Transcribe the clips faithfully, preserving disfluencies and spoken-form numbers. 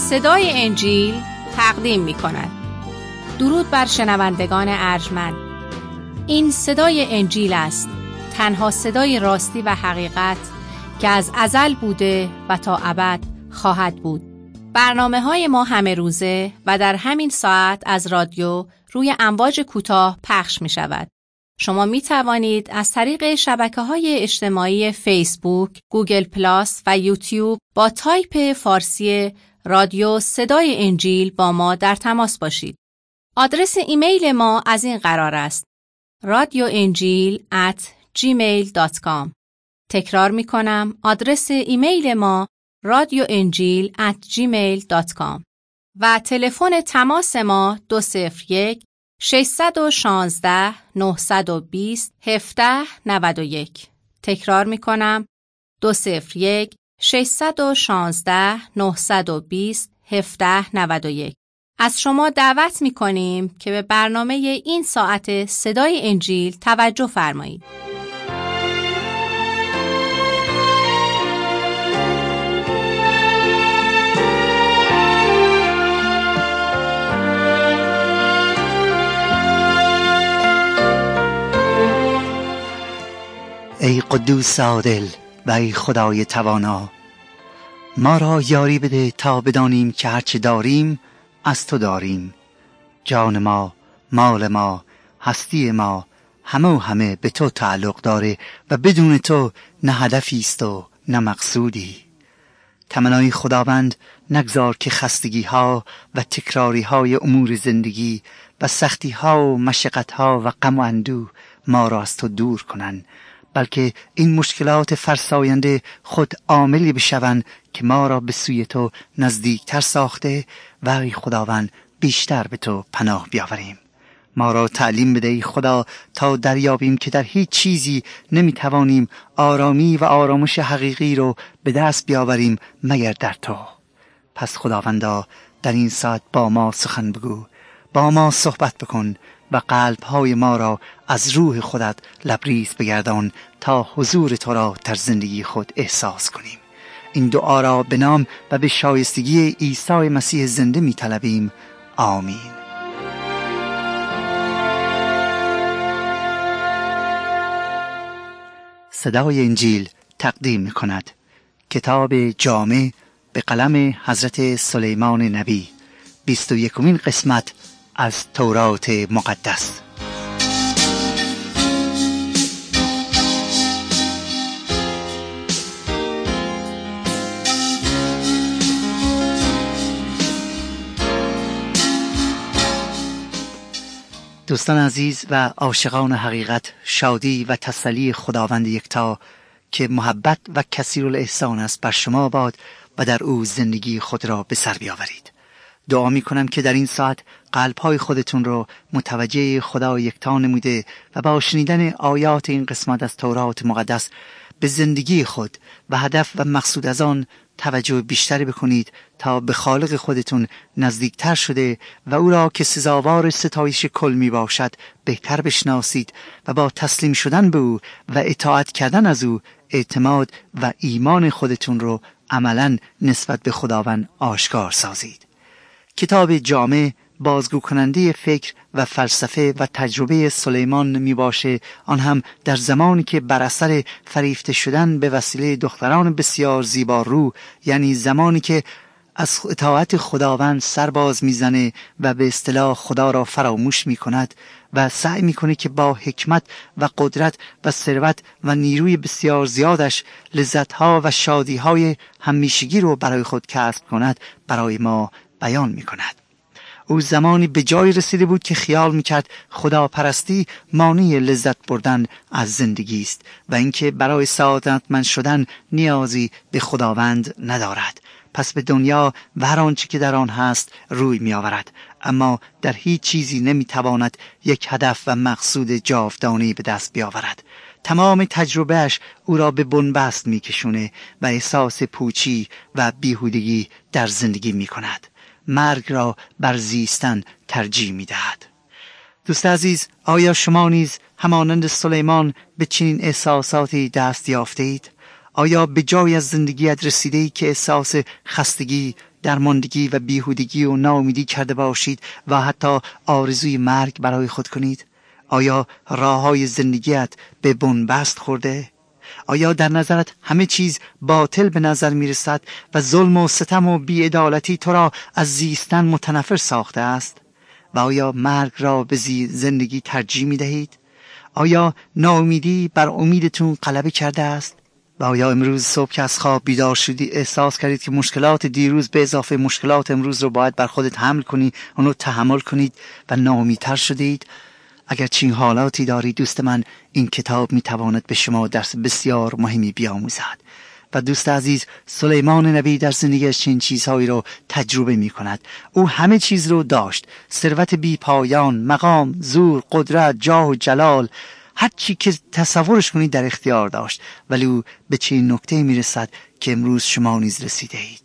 صدای انجیل تقدیم می کند. درود بر شنوندگان ارجمند. این صدای انجیل است، تنها صدای راستی و حقیقت که از ازل بوده و تا ابد خواهد بود. برنامه های ما همه روزه و در همین ساعت از رادیو روی امواج کوتاه پخش می شود. شما می توانید از طریق شبکه‌های اجتماعی فیسبوک، گوگل پلاس و یوتیوب با تایپ فارسی رادیو صدای انجیل با ما در تماس باشید. آدرس ایمیل ما از این قرار است: رادیو انجیل ات جیمیل دات کام. تکرار می کنم، آدرس ایمیل ما رادیو انجیل ات جیمیل دات کام و تلفن تماس ما دو صفر یک ششصد و شانزده نهصد و بیست هفده نود و یک. تکرار می کنم، دو صفر یک ششصد و شانزده نهصد و بیست هفده نود و یک. از شما دعوت می کنیم که به برنامه این ساعت صدای انجیل توجه فرمایید. ای قدوس عادل و ای خدای توانا، ما را یاری بده تا بدانیم که هرچه داریم از تو داریم. جان ما، مال ما، هستی ما، همه و همه به تو تعلق داره و بدون تو نه هدفی است و نه مقصودی. تمنای خداوند نگذار که خستگی ها و تکراری های امور زندگی و سختی ها و مشقت ها و غم و اندوه ما را از تو دور کنن، بلکه این مشکلات فرساینده خود عاملی بشوند که ما را به سوی تو نزدیکتر ساخته و ای خداوند بیشتر به تو پناه بیاوریم. ما را تعلیم بده ای خدا تا دریابیم که در هیچ چیزی نمیتوانیم آرامی و آرامش حقیقی رو به دست بیاوریم مگر در تو. پس خداوندا در این ساعت با ما سخن بگو، با ما صحبت بکن و قلب‌های ما را از روح خودت لبریز بگردان تا حضور تو را در زندگی خود احساس کنیم. این دعا را به نام و به شایستگی عیسی مسیح زنده می طلبیم. آمین. صدای انجیل تقدیم می کند کتاب جامع به قلم حضرت سلیمان نبی، بیست و یکمین قسمت از تورات مقدس. دوستان عزیز و عاشقان حقیقت، شادی و تسلی خداوند یکتا که محبت و کثیرالاحسان است بر شما باد و در او زندگی خود را به سر بیاورید. دعا می کنم که در این ساعت قلب‌های خودتون رو متوجه خدا یکتا نموده و با شنیدن آیات این قسمت از تورات مقدس به زندگی خود و هدف و مقصود از آن توجه بیشتری بکنید تا به خالق خودتون نزدیکتر شده و او را که سزاوار ستایش کل می باشد بهتر بشناسید و با تسلیم شدن به او و اطاعت کردن از او اعتماد و ایمان خودتون رو عملاً نسبت به خداوند آشکار سازید. کتاب جامع بازگو کننده فکر و فلسفه و تجربه سلیمان می باشه، آن هم در زمانی که بر اثر فریفته شدن به وسیله دختران بسیار زیبا رو، یعنی زمانی که از اطاعت خداوند سرباز میزنه و به اصطلاح خدا را فراموش می کند و سعی می کنه که با حکمت و قدرت و ثروت و نیروی بسیار زیادش لذتها و شادیهای همیشگی رو برای خود کسب کند، برای ما بیان می کند. او زمانی به جای رسیده بود که خیال میکرد خداپرستی مانع لذت بردن از زندگی است و اینکه برای سعادتمند شدن نیازی به خداوند ندارد. پس به دنیا و هر آنچه که در آن هست روی میآورد، اما در هیچ چیزی نمیتواند یک هدف و مقصود جاودانی به دست بیاورد. تمام تجربهش او را به بنبست میکشونه و احساس پوچی و بیهودگی در زندگی میکند. مرگ را بر زیستن ترجیح می‌دهد. دوست عزیز، آیا شما نیز همانند سلیمان به چنین احساساتی دست یافتید؟ آیا به جای از زندگیت رسیده‌ای که احساس خستگی، درماندگی و بیهودگی و ناامیدی کرده باشید و حتی آرزوی مرگ برای خود کنید؟ آیا راههای زندگیت به بنبست خورده؟ آیا در نظرت همه چیز باطل به نظر می رسد و ظلم و ستم و بی‌عدالتی تو را از زیستن متنفر ساخته است؟ و آیا مرگ را به زندگی ترجیح می دهید؟ آیا ناامیدی بر امیدتون غلبه کرده است؟ و آیا امروز صبح که از خواب بیدار شدی احساس کردید که مشکلات دیروز به اضافه مشکلات امروز رو باید بر خودت حمل کنی، اون رو تحمل کنید و ناامیدتر شدید؟ اگر چنین حالاتی دارید دوست من، این کتاب میتواند به شما درس بسیار مهمی بیاموزد. و دوست عزیز، سلیمان نبی در زندگیش چنین چیزهایی رو تجربه می کند. او همه چیز رو داشت، ثروت بی پایان، مقام، زور، قدرت، جاه و جلال، هر چی که تصورش کنید در اختیار داشت، ولی او به چنین نکته می رسد که امروز شما نیز رسیده اید.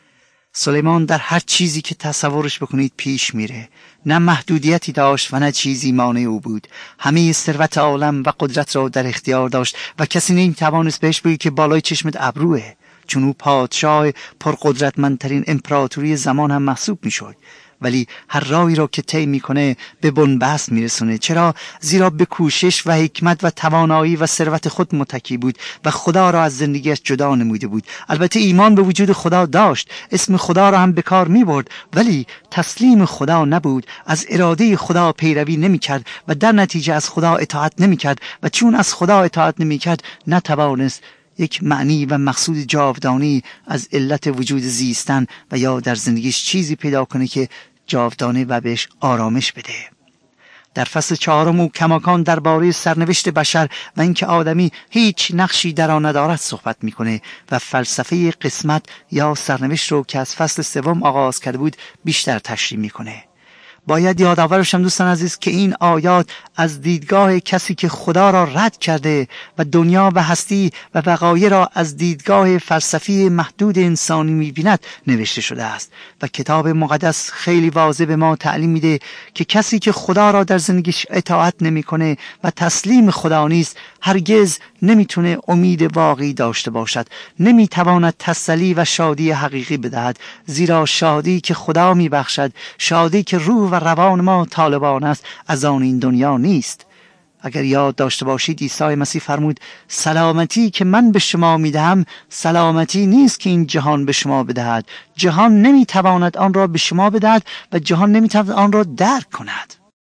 سلیمان در هر چیزی که تصورش بکنید پیش میره، نه محدودیتی داشت و نه چیزی مانع او بود. همه ثروت عالم و قدرت را در اختیار داشت و کسی نمیتوانست بهش بگه که بالای چشمت ابروه، چون او پادشاه پرقدرتمندترین امپراتوری زمان هم محسوب میشد. ولی هر راهی را که طی میکنه به بنبست میرسونه. چرا؟ زیرا به کوشش و حکمت و توانایی و ثروت خود متکی بود و خدا را از زندگیش جدا نموده بود. البته ایمان به وجود خدا داشت، اسم خدا را هم به کار میبرد، ولی تسلیم خدا نبود، از اراده خدا پیروی نمیکرد و در نتیجه از خدا اطاعت نمیکرد و چون از خدا اطاعت نمیکرد نتوانست یک معنی و مقصود جاودانی از علت وجود زیستن و یا در زندگیش چیزی پیدا کنه که جاودانه و بهش آرامش بده. در فصل چهارم او کماکان درباره سرنوشت بشر و اینکه آدمی هیچ نقشی در آن ندارد صحبت میکنه و فلسفه قسمت یا سرنوشت رو که از فصل سوم آغاز کرده بود بیشتر تشریح میکنه. باید یادآور باشم دوستان عزیز که این آیات از دیدگاه کسی که خدا را رد کرده و دنیا و هستی و وقایع را از دیدگاه فلسفی محدود انسانی می‌بیند نوشته شده است و کتاب مقدس خیلی واضح به ما تعلیم میده که کسی که خدا را در زندگیش اطاعت نمی‌کنه و تسلیم خدا نیست هرگز نمیتونه امید واقعی داشته باشد، نمیتواند تسلی و شادی حقیقی بدهد، زیرا شادی که خدا میبخشد، شادی که روح و روان ما طالبان است، از آن این دنیا نیست. اگر یاد داشته باشید عیسی مسیح فرمود سلامتی که من به شما میدهم سلامتی نیست که این جهان به شما بدهد، جهان نمیتواند آن را به شما بدهد و جهان نمیتواند آن را درک کند.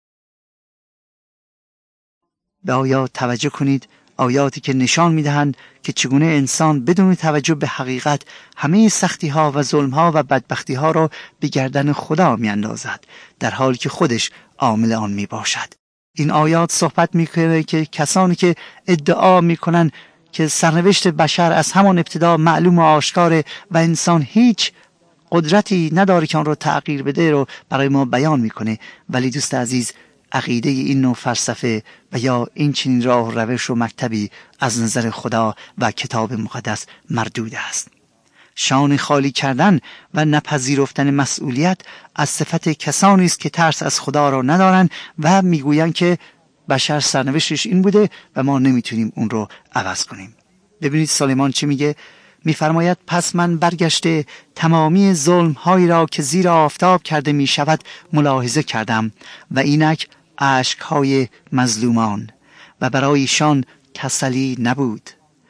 به آیات توجه کنید، آیاتی که نشان میدهند که چگونه انسان بدون توجه به حقیقت همه سختی ها و ظلم ها و بدبختی ها را به گردن خدا میاندازد در حالی که خودش عامل آن می باشد. این آیات صحبت میکنه که کسانی که ادعا میکنن که سرنوشت بشر از همان ابتدا معلوم و آشکاره و انسان هیچ قدرتی نداره که آن را تغییر بده رو برای ما بیان میکنه، ولی دوست عزیز عقیده این نوع فلسفه و یا این چنین راه و روش و مکتبی از نظر خدا و کتاب مقدس مردود است. شان خالی کردن و نپذیرفتن مسئولیت از صفت کسانی است که ترس از خدا را ندارند و میگویند که بشر سرنوشتش این بوده و ما نمیتونیم اون رو عوض کنیم. ببینید سلیمان چی میگه؟ میفرماید پس من برگشته تمامی ظلم هایی را که زیر آفتاب کرده می شود ملاحظه کردم و اینک اشک های مظلومان و برایشان تسلی نبود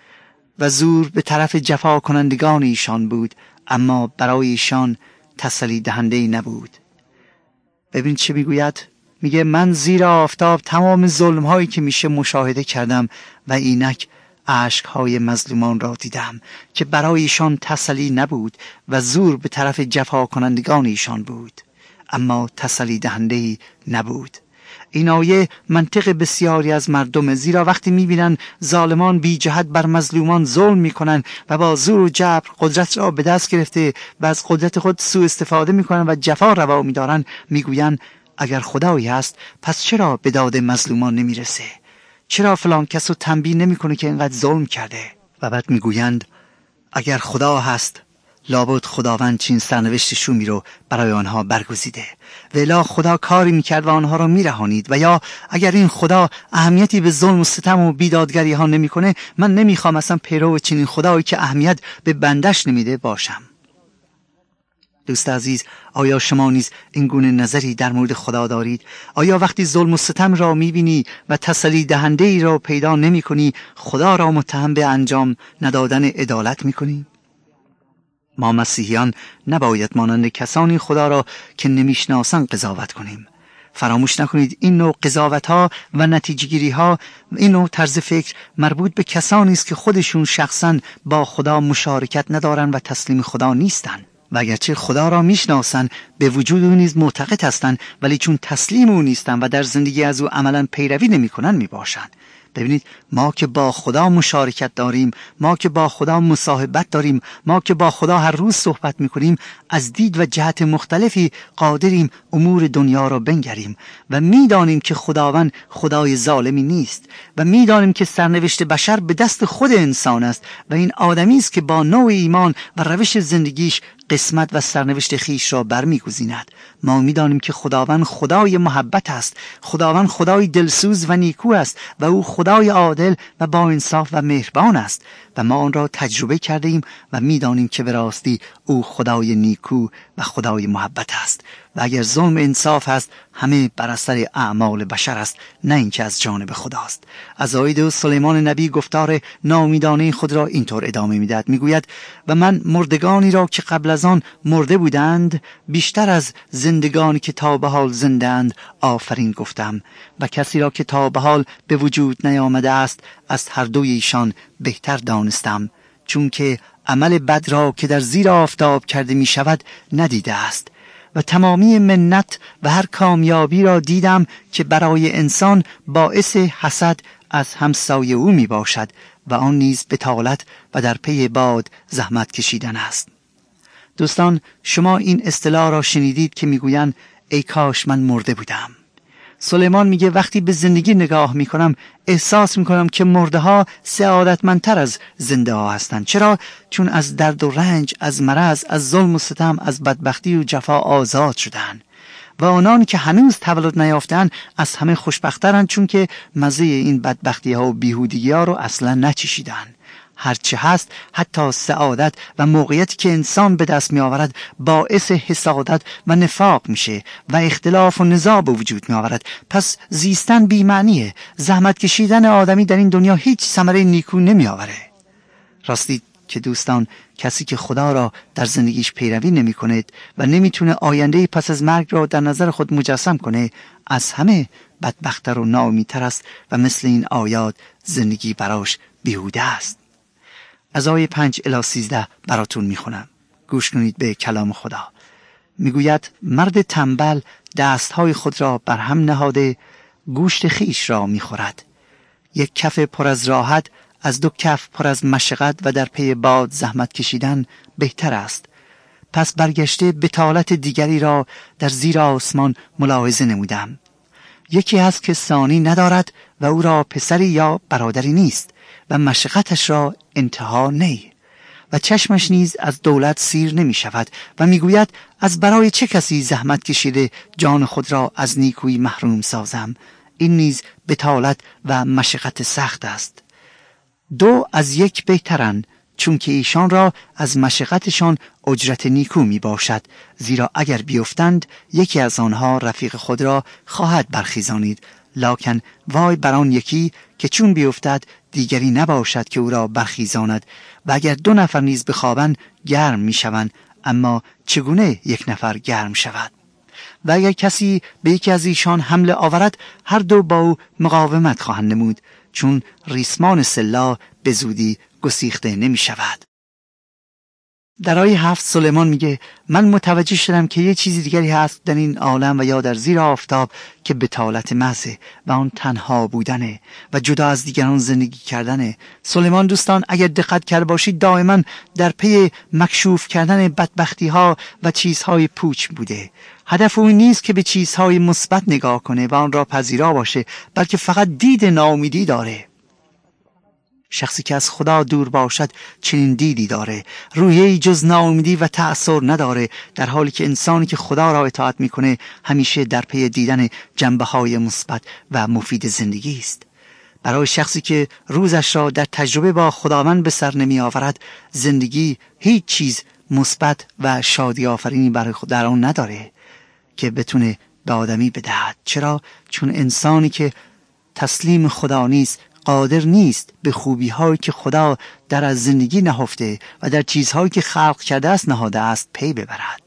و زور به طرف جفا کنندگان ایشان بود، اما برای ایشان تسلی دهنده نبود. ببین چه میگوید؟ میگه من زیر آفتاب تمام ظلم هایی که میشه مشاهده کردم و اینک اشک های مظلومان را دیدم که برای ایشان تسلی نبود و زور به طرف جفا کنندگان ایشان بود، اما تسلی دهنده نبود. این آیه منطق بسیاری از مردم، زیرا وقتی میبینن ظالمان بی جهت بر مظلومان ظلم میکنن و با زور و جبر قدرت را به دست گرفته و از قدرت خود سوء استفاده میکنن و جفا روا میدارن، میگوین اگر خدایی هست پس چرا به داد مظلومان نمیرسه؟ چرا فلان کسو تنبیه نمیکنه که اینقدر ظلم کرده؟ و بعد میگویند اگر خدا هست لابد خداوند چین سرنوشت شومی رو برای آنها برگزیده و الا خدا کاری میکرد و آنها رو میرهانید. و یا اگر این خدا اهمیتی به ظلم و ستم و بیدادگری ها نمیکنه، من نمیخوام اصلا پیرو چنین خدایی که اهمیت به بندش نمیده باشم. دوست عزیز، آیا شما نیز این گونه نظری در مورد خدا دارید؟ آیا وقتی ظلم و ستم را می‌بینی و تسلی دهنده ای را پیدا نمی‌کنی، خدا را متهم به انجام ندادن عدالت می‌کنی؟ ما مسیحیان نباید مانند کسانی خدا را که نمی‌شناسند قضاوت کنیم. فراموش نکنید این نوع قضاوت‌ها و نتیجه‌گیری‌ها، این نوع طرز فکر مربوط به کسانی است که خودشون شخصاً با خدا مشارکت ندارند و تسلیم خدا نیستند. و اگرچه خدا را میشناسند، به وجود او نیز معتقد هستند، ولی چون تسلیم او نیستند و در زندگی از او عملاً پیروی نمی‌کنند میباشند. ببینید، ما که با خدا مشارکت داریم، ما که با خدا مصاحبت داریم، ما که با خدا هر روز صحبت میکنیم، از دید و جهت مختلفی قادریم امور دنیا را بنگریم و میدانیم که خداوند خدای ظالمی نیست و میدانیم که سرنوشت بشر به دست خود انسان است و این آدمی است که با نوع ایمان و روش زندگیش قسمت و سرنوشت خیش را برمیگزیند. ما میدانیم که خداوند خدای محبت است، خداوند خدای دلسوز و نیکو است و او خدای عادل و با انصاف و مهربان است و ما آن را تجربه کرده ایم و میدانیم که به راستی او خدای نیکو و خدای محبت است و اگر ظلم انصاف است، همه بر اثر اعمال بشر است، نه اینکه از جانب خداست. عزاید سلیمان نبی گفتار ناامیدانه خود را اینطور ادامه میدهد، میگوید و من مردگانی را که قبل از آن مرده بودند بیشتر از زندگانی که تا به حال زنده‌اند آفرین گفتم و کسی را که تا به حال به وجود نیامده است از هر دوی ایشان بهتر دانستم، چون که عمل بد را که در زیر آفتاب کرده می شود ندیده است و تمامی منت و هر کامیابی را دیدم که برای انسان باعث حسد از همسایه او می باشد و آن نیز بطالت و در پی باد زحمت کشیدن است. دوستان، شما این اصطلاح را شنیدید که میگویند ای کاش من مرده بودم. سلیمان میگه وقتی به زندگی نگاه میکنم احساس میکنم که مرده ها سعادتمندتر از زنده ها هستند. چرا؟ چون از درد و رنج، از مرض، از ظلم و ستم، از بدبختی و جفا آزاد شدند و آنان که هنوز تولد نیافتند از همه خوشبخترند، چون که مزه این بدبختی ها و بیهودگی ها رو اصلا نچشیدند. هرچه هست، حتی سعادت و موقعیتی که انسان به دست می آورد باعث حسادت و نفاق میشه و اختلاف و نزاع به وجود می آورد. پس زیستن بی معنیه. زحمت کشیدن آدمی در این دنیا هیچ ثمره نیکو نمی آوره. راستی که دوستان، کسی که خدا را در زندگیش پیروی نمی کند و نمی تونه آینده پس از مرگ را در نظر خود مجسم کنه، از همه بدبختر و ناامیدتر است و مثل این آیات زندگی براش بیهوده است. از آیه پنج الی سیزده براتون میخونم. گوش کنید به کلام خدا. میگوید مرد تنبل دستهای خود را بر هم نهاده گوشت خیش را میخورد. یک کف پر از راحت از دو کف پر از مشقت و در پی باد زحمت کشیدن بهتر است. پس برگشته بطالت دیگری را در زیر آسمان ملاحظه نمودم. یکی هست که ثانی ندارد و او را پسری یا برادری نیست و مشقتش را انتها نی و چشمش نیز از دولت سیر نمی شود و می گوید از برای چه کسی زحمت کشیده جان خود را از نیکویی محروم سازم. این نیز بطالت و مشقت سخت است. دو از یک بهترند، چون که ایشان را از مشقتشان اجرت نیکو می باشد، زیرا اگر بیفتند یکی از آنها رفیق خود را خواهد برخیزانید. لکن وای بر آن یکی که چون بیفتد دیگری نباشد که او را برخیزاند و اگر دو نفر نیز بخوابند گرم می شوند، اما چگونه یک نفر گرم شود؟ و اگر کسی به یکی از ایشان حمله آورد هر دو با او مقاومت خواهند نمود، چون ریسمان سلاح به زودی گسیخته نمی شود. در آیه هفت سلیمان میگه من متوجه شدم که یه چیزی دیگری هست در این عالم و یا در زیر آفتاب که بطالت محضه و آن تنها بودنه و جدا از دیگران زندگی کردنه. سلیمان دوستان اگر دقت کرده باشید دائما در پی مکشوف کردن بدبختی ها و چیزهای پوچ بوده. هدف او نیست که به چیزهای مثبت نگاه کنه و آن را پذیرا باشه، بلکه فقط دید ناامیدی داره. شخصی که از خدا دور باشد چنین دیدی داره، روحیه‌ای جز ناامیدی و تأثیر نداره، در حالی که انسانی که خدا را اطاعت میکنه همیشه در پی دیدن جنبه‌های مثبت و مفید زندگی است. برای شخصی که روزش را در تجربه با خداوند به سر نمی آورد، زندگی هیچ چیز مثبت و شادی آفرینی برای خود در آن نداره که بتونه به آدمی بدهد. چرا؟ چون انسانی که تسلیم خدا نیست قادر نیست به خوبی هایی که خدا در از زندگی نهفته و در چیزهایی که خلق کرده است نهاده است پی ببرد.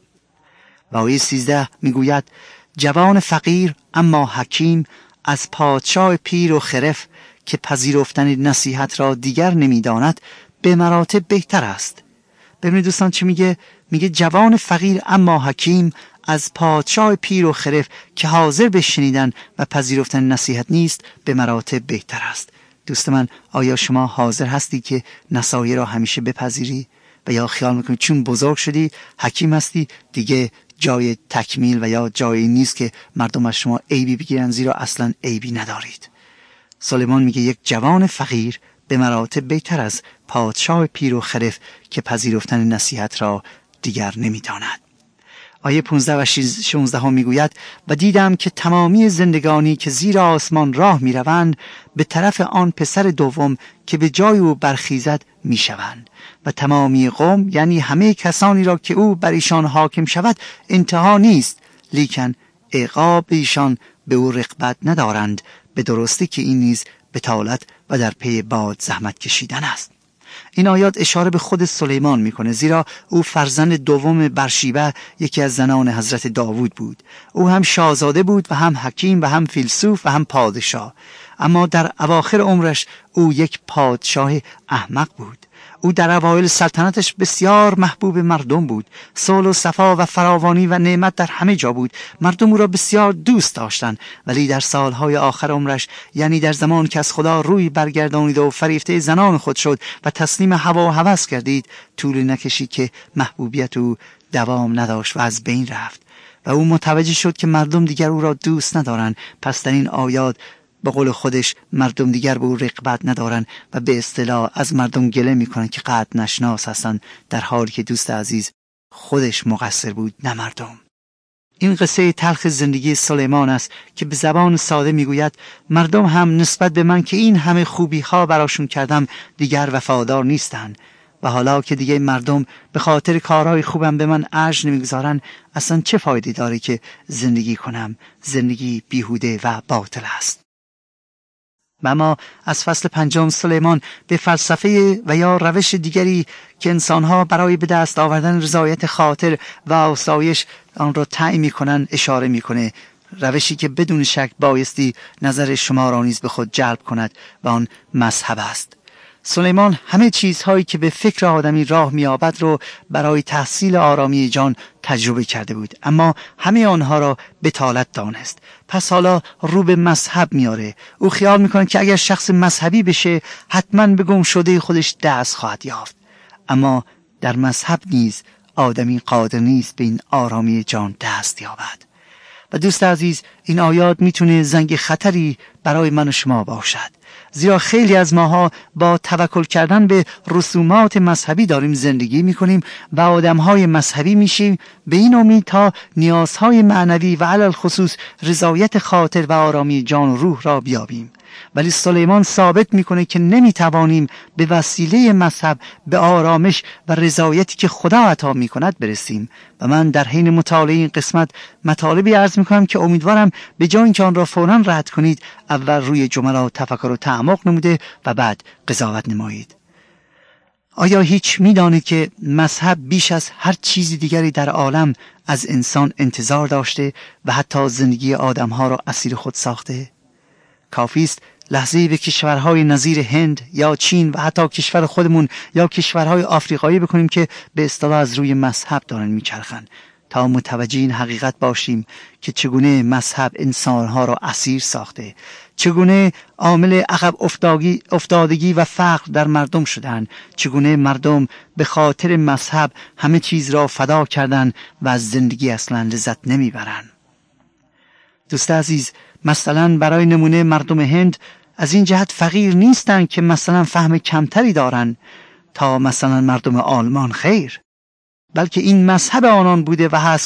و آیه سیزده میگوید جوان فقیر اما حکیم از پادشاه پیر و خرف که پذیرفتن نصیحت را دیگر نمیداند به مراتب بهتر است. ببینید دوستان چی میگه؟ میگه جوان فقیر اما حکیم از پادشاه پیر و خرف که حاضر به شنیدن و پذیرفتن نصیحت نیست به مراتب بهتر است. دوست من، آیا شما حاضر هستی که نصایح را همیشه بپذیری و یا خیال میکنی چون بزرگ شدی حکیم هستی دیگه جای تکمیل و یا جایی نیست که مردم از شما عیبی بگیرن، زیرا اصلا عیبی ندارید؟ سلیمان میگه یک جوان فقیر به مراتب بهتر از پادشاه پیر و خرف که پذیرفتن نصیحت را دیگر نمیداند. آیه پانزده و شانزده ها میگوید و دیدم که تمامی زندگانی که زیر آسمان راه میروند به طرف آن پسر دوم که به جای او برخیزد میشوند و تمامی قوم، یعنی همه کسانی را که او بر ایشان حاکم شود، انتها نیست، لیکن عقاب ایشان به او رغبت ندارند، به درستی که این نیز بتالت و در پی باد زحمت کشیدن است. این آیات اشاره به خود سلیمان میکنه، زیرا او فرزند دوم برشیبه، یکی از زنان حضرت داوود بود. او هم شاهزاده بود و هم حکیم و هم فیلسوف و هم پادشاه، اما در اواخر عمرش او یک پادشاه احمق بود. او در اوایل سلطنتش بسیار محبوب مردم بود. صلح و صفا و فراوانی و نعمت در همه جا بود. مردم او را بسیار دوست داشتند. ولی در سالهای آخر عمرش، یعنی در زمان که از خدا روی برگردانید و فریفته زنان خود شد و تسلیم هوا و هوس گردید، طول نکشید که محبوبیت او دوام نداشت و از بین رفت و او متوجه شد که مردم دیگر او را دوست ندارند. پس در این آیات به قول خودش مردم دیگر به او رغبت ندارن و به اصطلاح از مردم گله میکنن که قد نشناس هستن، در حالی که دوست عزیز خودش مقصر بود نه مردم. این قصه تلخ زندگی سلیمان است که به زبان ساده میگوید مردم هم نسبت به من که این همه خوبی ها براشون کردم دیگر وفادار نیستن و حالا که دیگه مردم به خاطر کارهای خوبم به من اجر نمیگذارن، اصلا چه فایده داره که زندگی کنم؟ زندگی بیهوده و باطل است. و ما از فصل پنجم سلیمان به فلسفه و یا روش دیگری که انسانها برای به دست آوردن رضایت خاطر و آسایش آن را تعیین می‌کنند اشاره می‌کنه، روشی که بدون شک بایستی نظر شما را نیز به خود جلب کند و آن مذهب است. سلیمان همه چیزهایی که به فکر آدمی راه می‌یابد رو برای تحصیل آرامی جان تجربه کرده بود، اما همه آنها را بتالت دانست. پس حالا رو به مذهب میاره. او خیال میکنه که اگر شخص مذهبی بشه حتما به گم شده خودش دست خواهد یافت، اما در مذهب نیز آدمی قادر نیست به این آرامی جان دست یابد. و دوست عزیز، این آیات میتونه زنگ خطری برای من و شما باشد، زیرا خیلی از ماها با توکل کردن به رسومات مذهبی داریم زندگی میکنیم و آدمهای مذهبی میشیم به این امید تا نیازهای معنوی و علل خصوص رضایت خاطر و آرامی جان و روح را بیابیم. ولی سلیمان ثابت میکنه که نمیتوانیم به وسیله مذهب به آرامش و رضایتی که خدا عطا میکند برسیم. و من در حین مطالعه این قسمت مطالبی عرض میکنم که امیدوارم به جای اینکه آن را فوراً رد کنید، اول روی جملات تفکر و تعمق نموده و بعد قضاوت نمایید. آیا هیچ میدانید که مذهب بیش از هر چیزی دیگری در عالم از انسان انتظار داشته و حتی زندگی آدمها را اسیر خود ساخته؟ کافی است لحظه‌ای به کشورهای نظیر هند یا چین و حتی کشور خودمون یا کشورهای آفریقایی بکنیم که به اصطلاح از روی مذهب دارن میچرخن تا متوجه این حقیقت باشیم که چگونه مذهب انسانها را اسیر ساخته، چگونه عامل عقب افتادگی, افتادگی و فقر در مردم شدن، چگونه مردم به خاطر مذهب همه چیز را فدا کردن و از زندگی اصلا لذت نمیبرن. دوست عزیز، مثلا برای نمونه مردم هند از این جهت فقیر نیستن که مثلا فهم کمتری دارن تا مثلا مردم آلمان، خیر، بلکه این مذهب آنان بوده و هست که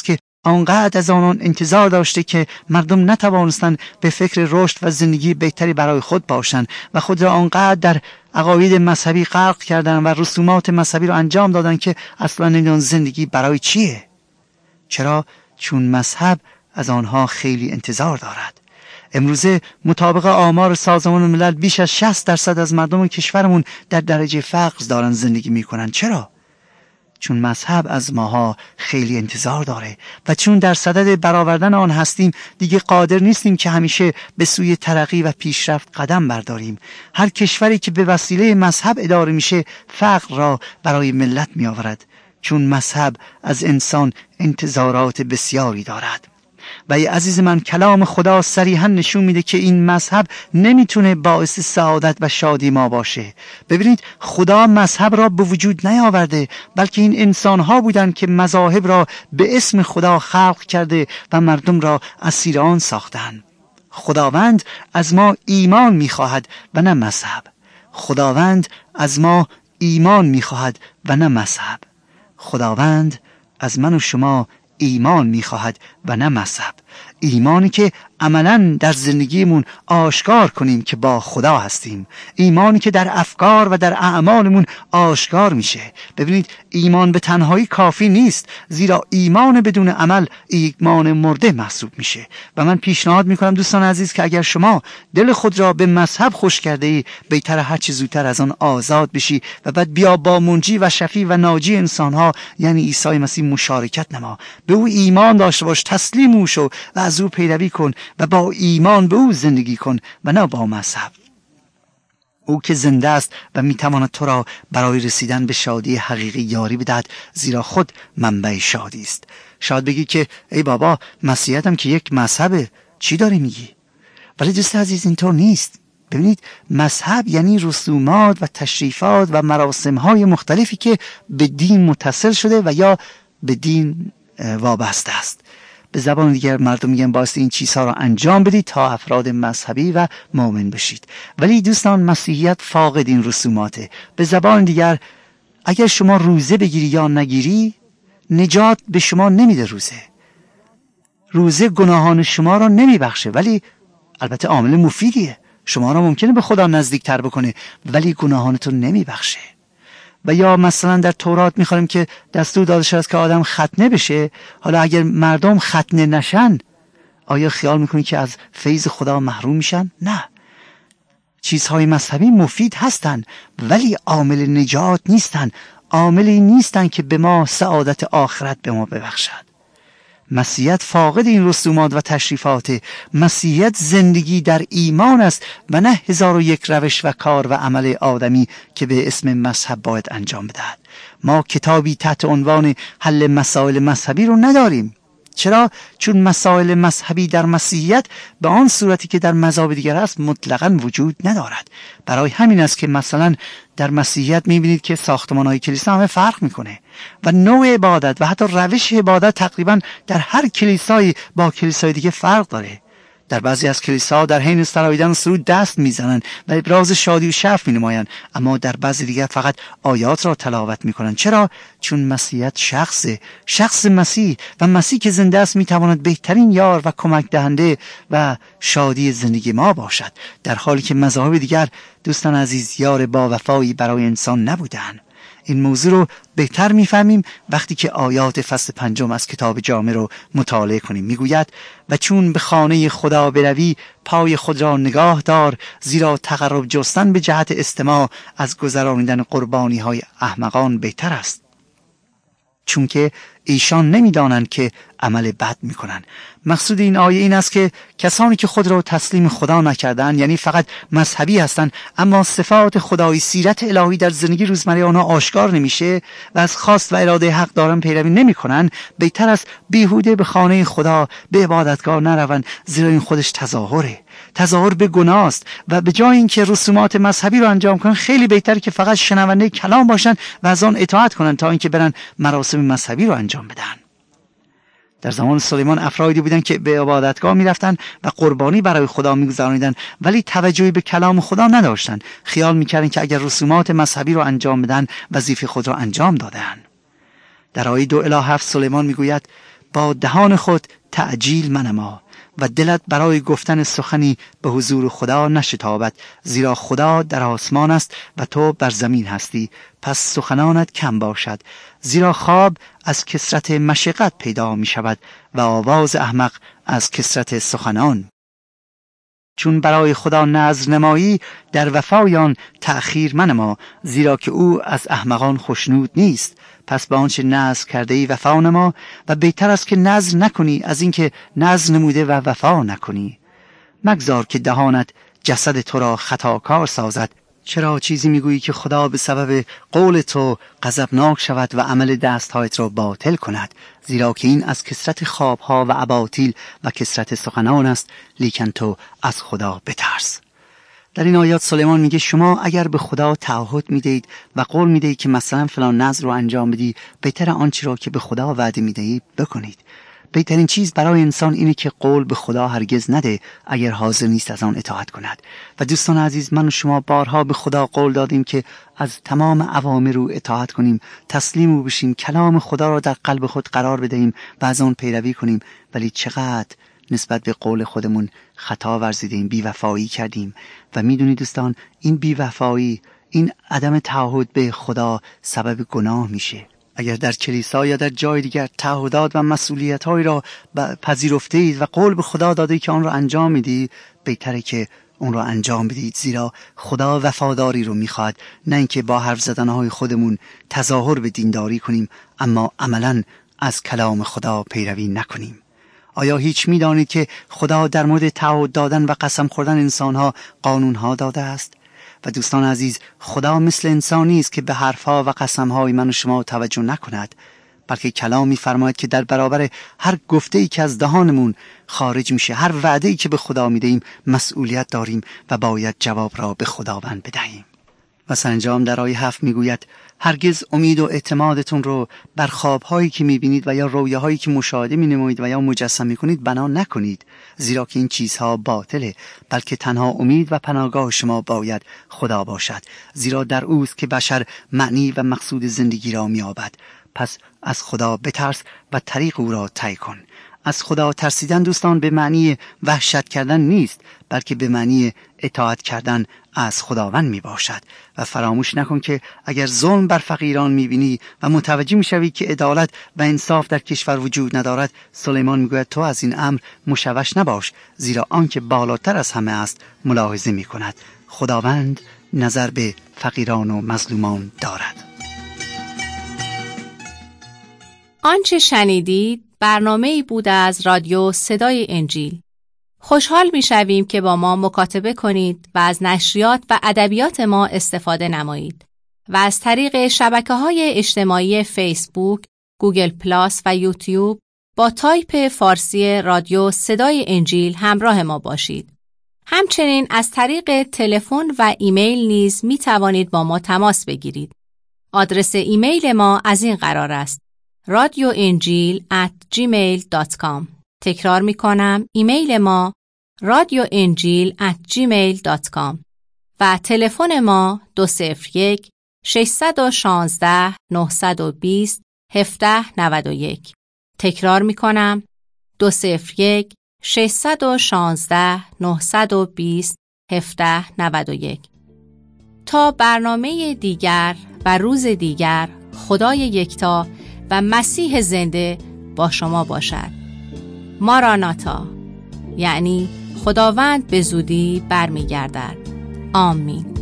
آنقدر از آنان انتظار داشته که مردم نتوانستند به فکر رشد و زندگی بهتری برای خود باشند و خود را آنقدر در عقاید مذهبی غرق کردند و رسومات مذهبی را انجام دادند که اصلا نمی‌دانند زندگی برای چیه. چرا؟ چون مذهب از آنها خیلی انتظار دارد. امروزه مطابق آمار سازمان ملل بیش از شصت درصد از مردم کشورمون در درجه فقر دارن زندگی میکنن. چرا؟ چون مذهب از ماها خیلی انتظار داره و چون در صدد برآوردن آن هستیم دیگه قادر نیستیم که همیشه به سوی ترقی و پیشرفت قدم برداریم. هر کشوری که به وسیله مذهب اداره میشه فقر را برای ملت میآورد، چون مذهب از انسان انتظارات بسیاری دارد. و ای عزیز من، کلام خدا صریحا نشون میده که این مذهب نمیتونه باعث سعادت و شادی ما باشه. ببینید، خدا مذهب را به وجود نیاورده، بلکه این انسانها بودن که مذاهب را به اسم خدا خلق کرده و مردم را اسیر آن ساختن. خداوند از ما ایمان میخواهد و نه مذهب. خداوند از ما ایمان میخواهد و نه مذهب. خداوند از من و شما ایمان میخواهد و نه مذهب. ایمانی که عملاً در زندگیمون آشکار کنیم که با خدا هستیم. ایمانی که در افکار و در اعمالمون آشکار میشه. ببینید، ایمان به تنهایی کافی نیست، زیرا ایمان بدون عمل ایمان مرده محسوب میشه. و من پیشنهاد میکنم دوستان عزیز که اگر شما دل خود را به مذهب خوش کرده ای، بهتر هر چه زودتر از آن آزاد بشی و بعد بیا با منجی و شفیع و ناجی انسانها یعنی عیسی مسیح مشارکت نما. به او ایمان داشته باش، تسلیم او شو و از او پیروی کن و با ایمان به او زندگی کن و نه با مذهب. او که زنده است و میتواند تو را برای رسیدن به شادی حقیقی یاری بدهد، زیرا خود منبع شادی است. شاید بگی که ای بابا، مسیحیت هم که یک مذهبه، چی داری میگی؟ ولی دوست عزیز، اینطور نیست. ببینید، مذهب یعنی رسومات و تشریفات و مراسم‌های مختلفی که به دین متصل شده و یا به دین وابسته است. به زبان دیگر مردم میگن باید این چیزها را انجام بدید تا افراد مذهبی و مؤمن بشید. ولی دوستان، مسیحیت فاقد این رسوماته. به زبان دیگر اگر شما روزه بگیری یا نگیری، نجات به شما نمیده. روزه روزه گناهان شما را نمیبخشه، ولی البته عامل مفیدیه. شما را ممکنه به خدا نزدیکتر بکنه، ولی گناهانتون نمیبخشه. و یا مثلا در تورات میخوانیم که دستور داده شده است که آدم ختنه بشه. حالا اگر مردم ختنه نشن، آیا خیال میکنید که از فیض خدا محروم میشن؟ نه. چیزهای مذهبی مفید هستن، ولی عامل نجات نیستن. عاملی نیستن که به ما سعادت آخرت به ما ببخشد. مسیحیت فاقد این رسومات و تشریفات. مسیحیت زندگی در ایمان است و نه هزار و یک روش و کار و عمل آدمی که به اسم مذهب باید انجام بدهد. ما کتابی تحت عنوان حل مسائل مذهبی رو نداریم. چرا؟ چون مسائل مذهبی در مسیحیت به آن صورتی که در مذاهب دیگر است مطلقاً وجود ندارد. برای همین است که مثلا در مسیحیت میبینید که ساختمان‌های کلیسا همه فرق میکنه و نوع عبادت و حتی روش عبادت تقریباً در هر کلیسایی با کلیسای دیگه فرق داره. در بعضی از کلیساها در حین سراییدن و سرود دست میزنن و ابراز شادی و شرف مینمایند، اما در بعضی دیگر فقط آیات را تلاوت میکنن. چرا؟ چون مسیحیت شخص شخص مسیح و مسیح که زنده است میتواند بهترین یار و کمک دهنده و شادی زندگی ما باشد، در حالی که مذاهب دیگر دوستان عزیز یار با وفایی برای انسان نبودند. این موضوع رو بهتر میفهمیم وقتی که آیات فصل پنجم از کتاب جامع رو مطالعه کنیم. میگوید و چون به خانه خدا بروی پای خود را نگاه دار، زیرا تقرب جستن به جهت استماع از گذرانیدن قربانی های احمقان بهتر است، چون که ایشان نمیدانند که عمل بد میکنن. مقصود این آیه این است که کسانی که خود را تسلیم خدا نکردن، یعنی فقط مذهبی هستند اما صفات خدایی، سیرت الهی در زندگی روزمره آنها آشکار نمیشه و از خواست و اراده حق دارن پیروی نمیکنن، بهتر است بیهوده به خانه خدا به عبادتگاه نروند، زیرا این خودش تظاهره. تظاهر به گناه است و به جای اینکه رسومات مذهبی رو انجام کنن، خیلی بهتره که فقط شنونده کلام باشن و از آن اطاعت کنن تا اینکه برن مراسم مذهبی رو انجام بدن. در زمان سلیمان افرادی بودن که به عبادتگاه میرفتن و قربانی برای خدا میگذارندن، ولی توجهی به کلام خدا نداشتن. خیال میکردن که اگر رسومات مذهبی رو انجام بدن وظیفه خود را انجام دادن. در آیه دو الی هفت سلیمان میگوید با دهان خود تعجیل منما و دلت برای گفتن سخنی به حضور خدا نشتابد، زیرا خدا در آسمان است و تو بر زمین هستی، پس سخنانت کم باشد. زیرا خواب از کثرت مشقت پیدا می شود و آواز احمق از کثرت سخنان. چون برای خدا نذر نمایی، در وفای آن تأخیر منما، زیرا که او از احمقان خوشنود نیست. پس به آنچه نذر کرده ای وفا نما، و بهتر است که نذر نکنی از اینکه نذر نموده و وفا نکنی. مگذار که دهانت جسد تو را خطاکار سازد. چرا چیزی میگویی که خدا به سبب قول تو غضبناک شود و عمل دستهایت را باطل کند؟ زیرا که این از کثرت خوابها و اباطیل و کثرت سخنان است، لیکن تو از خدا بترس. در این آیات سلیمان میگه شما اگر به خدا تعهد میدید و قول میدید که مثلا فلان نذر رو انجام بدی، بهتر آنچه را که به خدا وعده میدهید بکنید. بهترین چیز برای انسان اینه که قول به خدا هرگز نده اگر حاضر نیست از آن اطاعت کند. و دوستان عزیز، من و شما بارها به خدا قول دادیم که از تمام اوامر او اطاعت کنیم، تسلیم او بشیم، کلام خدا را در قلب خود قرار بدهیم و از آن پیروی کنیم. ولی چقدر نسبت به قول خودمون خطا ورزیدیم، بی‌وفایی کردیم. و میدونید دوستان، این بی‌وفایی، این عدم تعهد به خدا سبب گناه میشه. اگر در کلیسا یا در جای دیگر تعهدات و مسئولیت‌هایی را پذیرفته اید و قول به خدا داده که آن را انجام میدی، بهتره که اون را انجام بدید، زیرا خدا وفاداری رو میخواد، نه اینکه با حرف زدنهای خودمون تظاهر به دینداری کنیم اما عملاً از کلام خدا پیروی نکنیم. آیا هیچ میدانید که خدا در مورد تعهد دادن و قسم خوردن انسانها قانونها داده است؟ و دوستان عزیز، خدا مثل انسانی است که به حرفها و قسمهای من و شما توجه نکند، بلکه کلامی فرماید که در برابر هر گفته‌ای که از دهانمون خارج میشه، هر وعده‌ای که به خدا میدهیم، مسئولیت داریم و باید جواب را به خداوند بدهیم. و سرانجام در آیه هفت میگوید هرگز امید و اعتمادتون رو بر خوابهایی که میبینید و یا رویاهایی که مشاهده مینمایید و یا مجسم میکنید بنا نکنید، زیرا که این چیزها باطله، بلکه تنها امید و پناهگاه شما باید خدا باشد، زیرا در اوست که بشر معنی و مقصود زندگی را مییابد. پس از خدا بترس و طریق او را طی کن. از خدا ترسیدن دوستان به معنی وحشت کردن نیست، بلکه به معنی اطاعت کردن از خداوند می باشد. و فراموش نکن که اگر ظلم بر فقیران می بینی و متوجه می شوی که عدالت و انصاف در کشور وجود ندارد، سلیمان می گوید تو از این امر مشوش نباش، زیرا آنکه بالاتر از همه است ملاحظه می کند. خداوند نظر به فقیران و مظلومان دارد. آنچه شنیدید برنامه‌ای بود از رادیو صدای انجیل. خوشحال می‌شویم که با ما مکاتبه کنید و از نشریات و ادبیات ما استفاده نمایید و از طریق شبکه‌های اجتماعی فیسبوک، گوگل پلاس و یوتیوب با تایپ فارسی رادیو صدای انجیل همراه ما باشید. همچنین از طریق تلفن و ایمیل نیز می‌توانید با ما تماس بگیرید. آدرس ایمیل ما از این قرار است: رادیو انجیل ات جیمیل دات کام. تکرار می کنم، ایمیل ما رادیو انجیل ات جیمیل دات کام و تلفن ما دو صفر یک ششصد و شانزده نهصد و بیست هفده نود و یک. تکرار می کنم، دو صفر یک ششصد و شانزده نهصد و بیست هفده نود و یک. تا برنامه دیگر و روز دیگر، خدای یکتا و مسیح زنده با شما باشد. ماراناتا، یعنی خداوند به زودی برمیگردد. آمین.